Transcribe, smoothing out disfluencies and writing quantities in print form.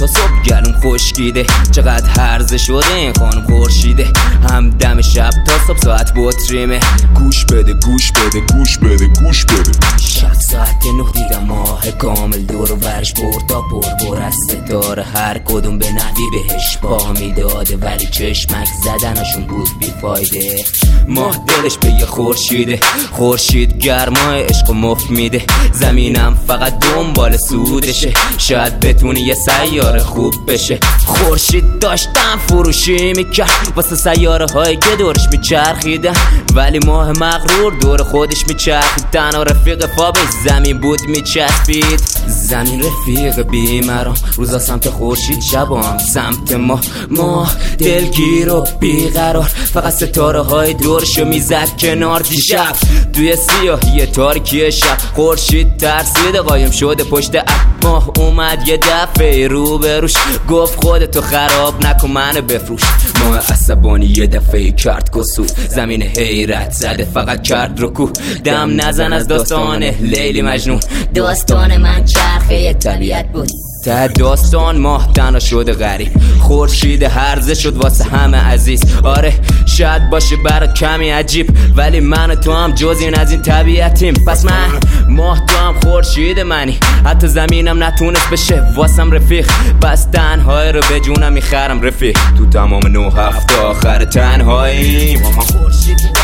تا صبح گلوم خشکیده، چقدر هرزه شده این خانم خورشیده، هم دم شب تا صبح ساعت بطریمه. گوش بده گوش بده گوش بده گوش بده. شب ساعت 9 دیدم ماه کامل دور و برش پر تا پر از ستاره، هر کدوم به نوی بهش پا میداده، ولی چشمک زدنشون بود بیفایده. ماه دلش به یه خورشیده، خورشید گرمای عشق و مفت میده، زمینم فقط دنبال سودشه، شاید بتونی یه سیاره خوب بشه. خورشید داشتم فروشی میکرد واسه سیاره هایی که دورش میچرخیدن، ولی ماه مغرور دور خودش میچرخید، تنها رفیق خوابش زمین بود میچسبید. زمین رفیق بیمرام، روزا سمت خورشید، شبام سمت ماه دلگیر و بیقرار، فقط ستاره های دورشو میزد کنار. دیشب توی سیاهی تاریکی شب خورشید ترسید قایم شده پشت ماه، اومد یه دفعه رو بروش، گفت خودتو خراب نکن منو بفروش. ماه عصبانی یه دفعه کرد کسوف، زمین حیرت زده فقط کرد رکوع، دم نزن از داستان لیلی مجنون، داستان من چرخه طبیعت بود. ته داستان ماه تنها شده غریب، خورشید هرزه شد واسه همه عزیز. آره شاید باشه برای کمی عجیب، ولی من و تو هم جز این از این طبیعتیم. پس من ماه، تو هم خورشید منی، حتی زمینم نتونست بشه واسم رفیق، پس تنهای رو به جونم میخرم رفیق. تو تمام 9 هفته آخر تنهایی خورشید